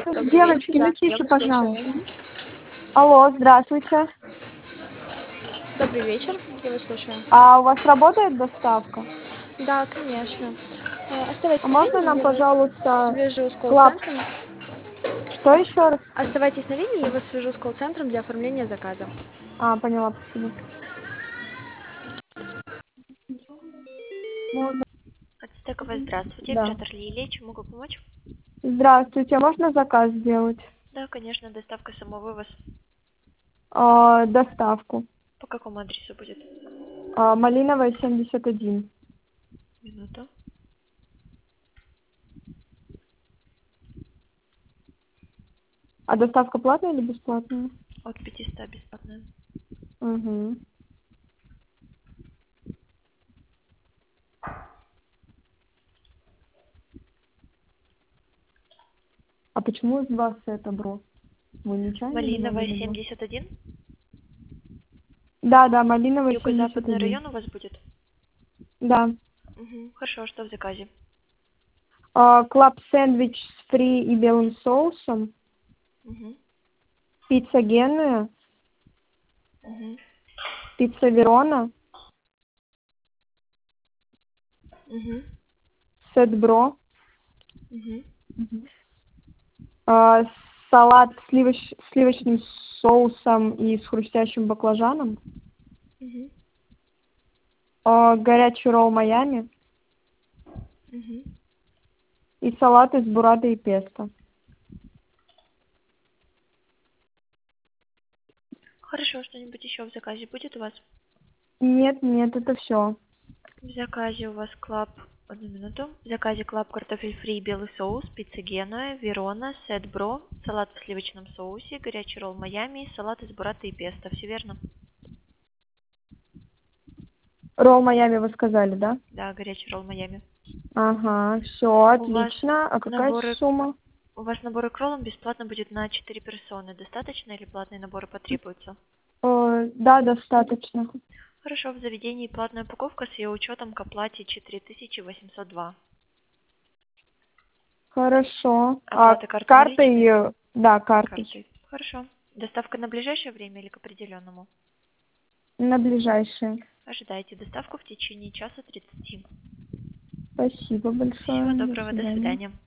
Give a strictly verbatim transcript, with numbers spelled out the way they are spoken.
Добрый Девочки, вечер. Да, ну я тише, вас слушаю. пожалуйста. Алло, здравствуйте. Добрый вечер. Я вас слушаю. А у вас работает доставка? Да, конечно. А, А Оставайтесь на можно линии, нам, я вас пожалуйста, свяжу с клаб? колл-центром. Что еще раз? Оставайтесь на линии, я вас свяжу с колл-центром для оформления заказа. А, поняла, спасибо. Можно? Ацтекова, здравствуйте. Да. Оператор Лилия. Чем могу помочь? Здравствуйте, можно заказ сделать? Да, конечно, доставка самовывоз. А, доставку. По какому адресу будет? А, Малиновая, семьдесят один. Минуту. А доставка платная или бесплатная? От пятисот бесплатная. Угу. А почему из вас это, бро? Вы нечаянно Малиновая, добавили, бро? семьдесят один. Да, да, Малиновая, семьдесят Юго-западный один. район у вас будет? Да. Угу. Хорошо, что в заказе? А, клаб сэндвич с фри и белым соусом. Угу. Пицца Генуя. Угу. Пицца Верона. Угу. Сет Бро. Угу. А, салат с сливоч- сливочным соусом и с хрустящим баклажаном. Угу. А, горячий ролл Майами. Угу. И салат из буррата и песто. Хорошо, что-нибудь еще в заказе будет у вас? Нет, нет, это все. В заказе у вас клаб... Одну минуту. В заказе клаб картофель фри, белый соус, пицца Генуя, Верона, сет Бро, салат в сливочном соусе, горячий ролл Майами, салат из буррата и песто. Все верно? Ролл Майами вы сказали, да? Да, горячий ролл Майами. Ага, все, У вас отлично. А какая наборы... сумма? У вас наборы к роллам бесплатно будет на четыре персоны. Достаточно или платные наборы потребуются? О, да, достаточно. Хорошо, в заведении платная упаковка с ее учетом к оплате четыре тысячи восемьсот два. Хорошо. А Оплата картой картой, наличной? э, да, картой. Картой. Хорошо. Доставка на ближайшее время или к определенному? На ближайшее. Ожидайте доставку в течение часа тридцати. Спасибо Всего большое. До доброго, до свидания. свидания.